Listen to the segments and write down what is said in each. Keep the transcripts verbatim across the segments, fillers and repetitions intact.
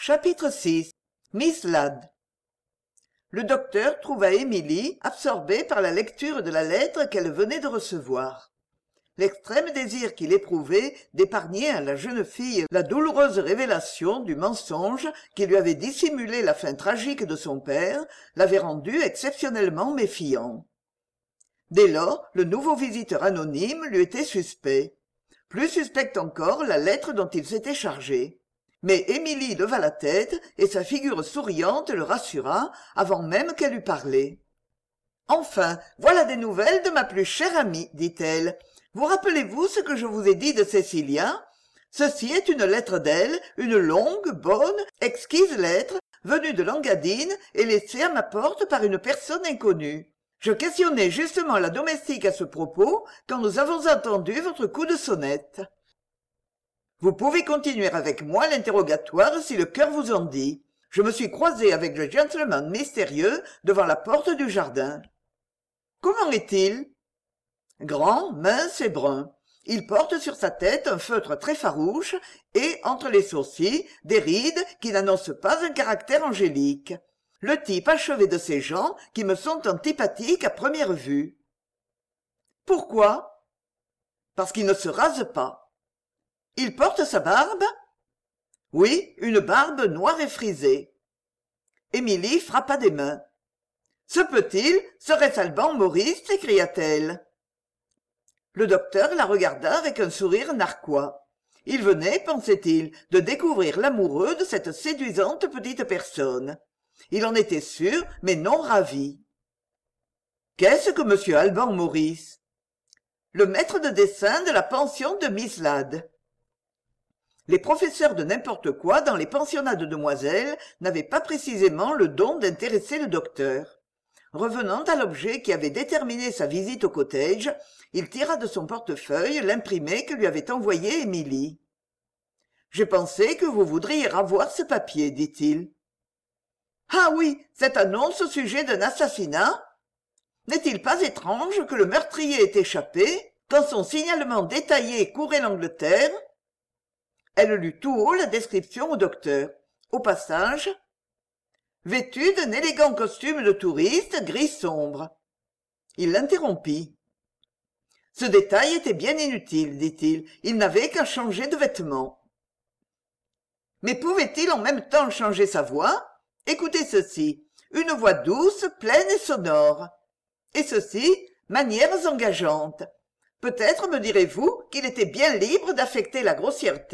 Chapitre six. Miss Ladd. Le docteur trouva Émilie absorbée par la lecture de la lettre qu'elle venait de recevoir. L'extrême désir qu'il éprouvait d'épargner à la jeune fille la douloureuse révélation du mensonge qui lui avait dissimulé la fin tragique de son père l'avait rendu exceptionnellement méfiant. Dès lors, le nouveau visiteur anonyme lui était suspect. Plus suspecte encore la lettre dont il s'était chargé. Mais Émilie leva la tête et sa figure souriante le rassura avant même qu'elle eût parlé. « Enfin, voilà des nouvelles de ma plus chère amie, dit-elle. Vous rappelez-vous ce que je vous ai dit de Cécilia ? Ceci est une lettre d'elle, une longue, bonne, exquise lettre, venue de Langadine et laissée à ma porte par une personne inconnue. Je questionnais justement la domestique à ce propos quand nous avons entendu votre coup de sonnette. Vous pouvez continuer avec moi l'interrogatoire si le cœur vous en dit. Je me suis croisé avec le gentleman mystérieux devant la porte du jardin. Comment est-il ? Grand, mince et brun. Il porte sur sa tête un feutre très farouche et, entre les sourcils, des rides qui n'annoncent pas un caractère angélique. Le type achevé de ces gens qui me sont antipathiques à première vue. Pourquoi ? Parce qu'il ne se rase pas. Il porte sa barbe ? Oui, une barbe noire et frisée. Émilie frappa des mains. Se peut-il ? Serait-ce Alban Maurice ? s'écria-t-elle. Le docteur la regarda avec un sourire narquois. Il venait, pensait-il, de découvrir l'amoureux de cette séduisante petite personne. Il en était sûr, mais non ravi. Qu'est-ce que monsieur Alban Maurice ? Le maître de dessin de la pension de Miss Ladd. Les professeurs de n'importe quoi dans les pensionnats de demoiselles n'avaient pas précisément le don d'intéresser le docteur. Revenant à l'objet qui avait déterminé sa visite au cottage, il tira de son portefeuille l'imprimé que lui avait envoyé Émilie. « J'ai pensé que vous voudriez avoir ce papier, dit-il. »« Ah oui, cette annonce au sujet d'un assassinat ? N'est-il pas étrange que le meurtrier ait échappé quand son signalement détaillé courait l'Angleterre ?» Elle lut tout haut la description au docteur. Au passage, vêtue d'un élégant costume de touriste gris sombre. Il l'interrompit. Ce détail était bien inutile, dit-il. Il n'avait qu'à changer de vêtements. Mais pouvait-il en même temps changer sa voix ? Écoutez ceci. Une voix douce, pleine et sonore. Et ceci, manières engageantes. Peut-être me direz-vous qu'il était bien libre d'affecter la grossièreté ?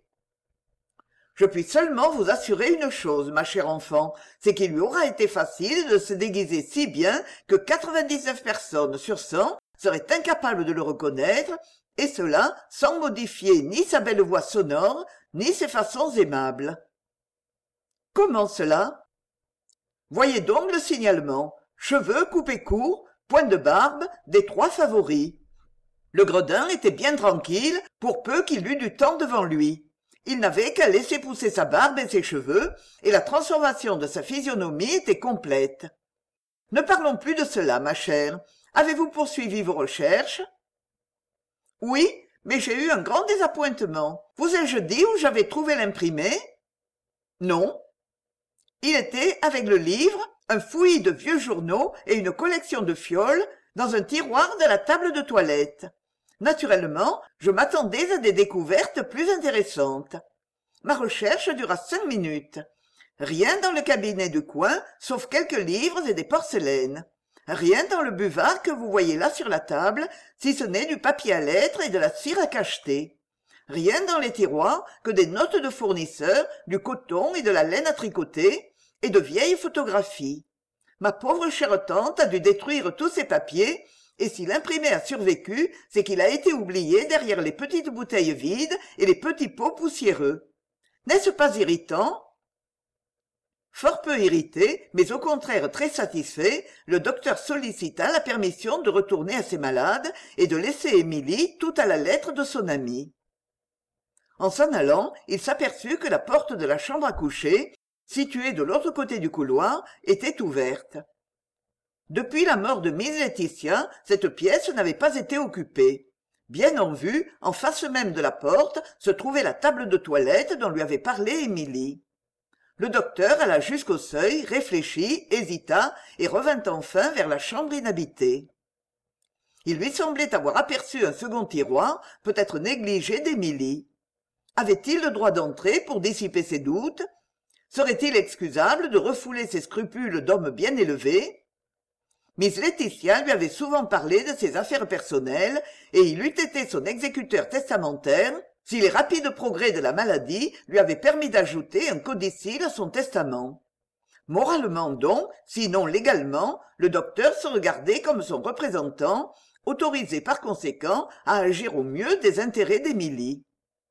Je puis seulement vous assurer une chose, ma chère enfant, c'est qu'il lui aura été facile de se déguiser si bien que quatre-vingt-dix-neuf personnes sur cent seraient incapables de le reconnaître, et cela sans modifier ni sa belle voix sonore, ni ses façons aimables. Comment cela ? Voyez donc le signalement. Cheveux coupés courts, point de barbe, des trois favoris. Le gredin était bien tranquille, pour peu qu'il eût du temps devant lui. Il n'avait qu'à laisser pousser sa barbe et ses cheveux, et la transformation de sa physionomie était complète. Ne parlons plus de cela, ma chère. Avez-vous poursuivi vos recherches ? Oui, mais j'ai eu un grand désappointement. Vous ai-je dit où j'avais trouvé l'imprimé ? Non. Il était, avec le livre, un fouillis de vieux journaux et une collection de fioles dans un tiroir de la table de toilette. Naturellement, je m'attendais à des découvertes plus intéressantes. Ma recherche dura cinq minutes. Rien dans le cabinet du coin, sauf quelques livres et des porcelaines. Rien dans le buvard que vous voyez là sur la table, si ce n'est du papier à lettres et de la cire à cacheter. Rien dans les tiroirs que des notes de fournisseurs, du coton et de la laine à tricoter, et de vieilles photographies. Ma pauvre chère tante a dû détruire tous ces papiers, et si l'imprimé a survécu, c'est qu'il a été oublié derrière les petites bouteilles vides et les petits pots poussiéreux. N'est-ce pas irritant ? Fort peu irrité, mais au contraire très satisfait, le docteur sollicita la permission de retourner à ses malades et de laisser Émilie tout à la lettre de son amie. En s'en allant, il s'aperçut que la porte de la chambre à coucher, située de l'autre côté du couloir, était ouverte. Depuis la mort de Miss Laetitia, cette pièce n'avait pas été occupée. Bien en vue, en face même de la porte, se trouvait la table de toilette dont lui avait parlé Émilie. Le docteur alla jusqu'au seuil, réfléchit, hésita et revint enfin vers la chambre inhabitée. Il lui semblait avoir aperçu un second tiroir, peut-être négligé d'Émilie. Avait-il le droit d'entrer pour dissiper ses doutes? Serait-il excusable de refouler ses scrupules d'homme bien élevé? Miss Laetitia lui avait souvent parlé de ses affaires personnelles, et il eût été son exécuteur testamentaire si les rapides progrès de la maladie lui avaient permis d'ajouter un codicille à son testament. Moralement donc, sinon légalement, le docteur se regardait comme son représentant, autorisé par conséquent à agir au mieux des intérêts d'Émilie.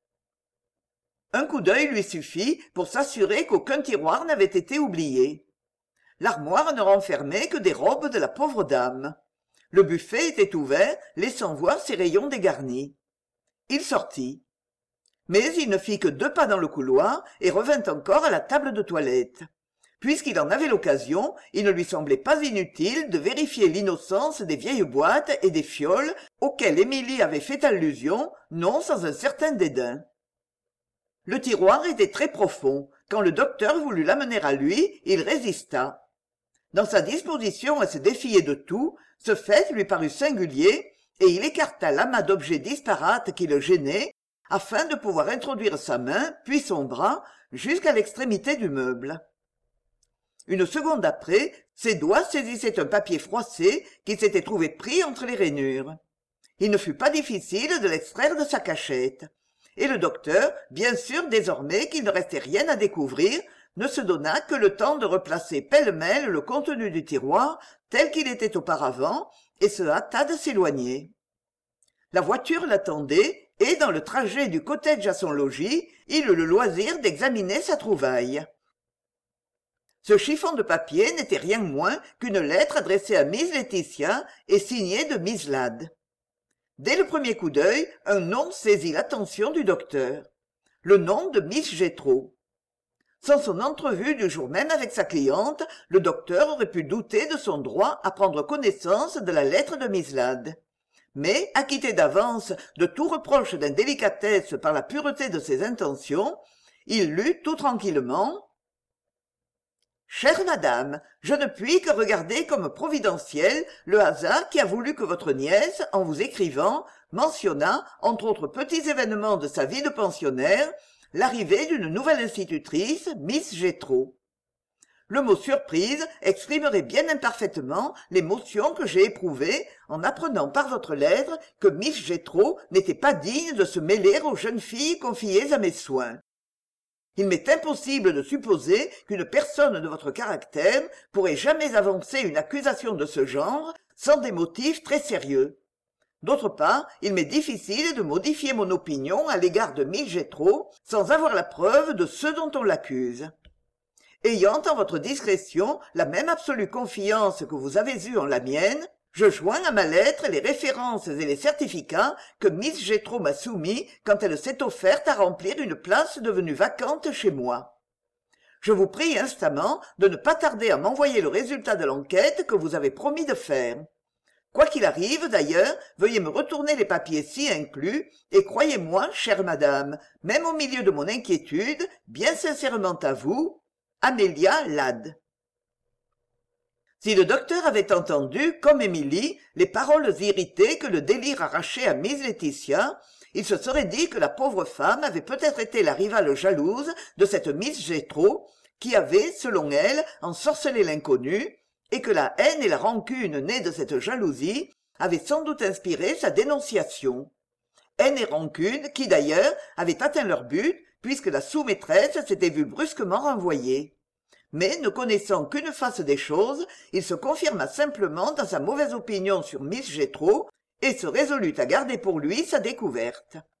Un coup d'œil lui suffit pour s'assurer qu'aucun tiroir n'avait été oublié. L'armoire ne renfermait que des robes de la pauvre dame. Le buffet était ouvert, laissant voir ses rayons dégarnis. Il sortit. Mais il ne fit que deux pas dans le couloir et revint encore à la table de toilette. Puisqu'il en avait l'occasion, il ne lui semblait pas inutile de vérifier l'innocence des vieilles boîtes et des fioles auxquelles Émilie avait fait allusion, non sans un certain dédain. Le tiroir était très profond. Quand le docteur voulut l'amener à lui, il résista. Dans sa disposition à se défier de tout, ce fait lui parut singulier, et il écarta l'amas d'objets disparates qui le gênaient, afin de pouvoir introduire sa main, puis son bras, jusqu'à l'extrémité du meuble. Une seconde après, ses doigts saisissaient un papier froissé qui s'était trouvé pris entre les rainures. Il ne fut pas difficile de l'extraire de sa cachette. Et le docteur, bien sûr désormais qu'il ne restait rien à découvrir, ne se donna que le temps de replacer pêle-mêle le contenu du tiroir tel qu'il était auparavant, et se hâta de s'éloigner. La voiture l'attendait, et dans le trajet du cottage à son logis, il eut le loisir d'examiner sa trouvaille. Ce chiffon de papier n'était rien moins qu'une lettre adressée à Miss Laetitia et signée de Miss Ladd. Dès le premier coup d'œil, un nom saisit l'attention du docteur. Le nom de Miss Jethro. Sans son entrevue du jour même avec sa cliente, le docteur aurait pu douter de son droit à prendre connaissance de la lettre de Miss Ladd. Mais, acquitté d'avance de tout reproche d'indélicatesse par la pureté de ses intentions, il lut tout tranquillement: « Chère madame, je ne puis que regarder comme providentiel le hasard qui a voulu que votre nièce, en vous écrivant, mentionnât, entre autres petits événements de sa vie de pensionnaire, l'arrivée d'une nouvelle institutrice, Miss Jethro. Le mot surprise exprimerait bien imparfaitement l'émotion que j'ai éprouvée en apprenant par votre lettre que Miss Jethro n'était pas digne de se mêler aux jeunes filles confiées à mes soins. Il m'est impossible de supposer qu'une personne de votre caractère pourrait jamais avancer une accusation de ce genre sans des motifs très sérieux. D'autre part, il m'est difficile de modifier mon opinion à l'égard de Miss Jethro sans avoir la preuve de ce dont on l'accuse. Ayant en votre discrétion la même absolue confiance que vous avez eue en la mienne, je joins à ma lettre les références et les certificats que Miss Jethro m'a soumis quand elle s'est offerte à remplir une place devenue vacante chez moi. Je vous prie instamment de ne pas tarder à m'envoyer le résultat de l'enquête que vous avez promis de faire. Quoi qu'il arrive, d'ailleurs, veuillez me retourner les papiers ci inclus, et croyez-moi, chère madame, même au milieu de mon inquiétude, bien sincèrement à vous, Amélia Ladd. » Si le docteur avait entendu, comme Émilie, les paroles irritées que le délire arrachait à Miss Laetitia, il se serait dit que la pauvre femme avait peut-être été la rivale jalouse de cette Miss Jethro, qui avait, selon elle, ensorcelé l'inconnu, et que la haine et la rancune nées de cette jalousie avaient sans doute inspiré sa dénonciation. Haine et rancune qui, d'ailleurs, avaient atteint leur but, puisque la sous-maîtresse s'était vue brusquement renvoyée. Mais, ne connaissant qu'une face des choses, il se confirma simplement dans sa mauvaise opinion sur Miss Jethro et se résolut à garder pour lui sa découverte.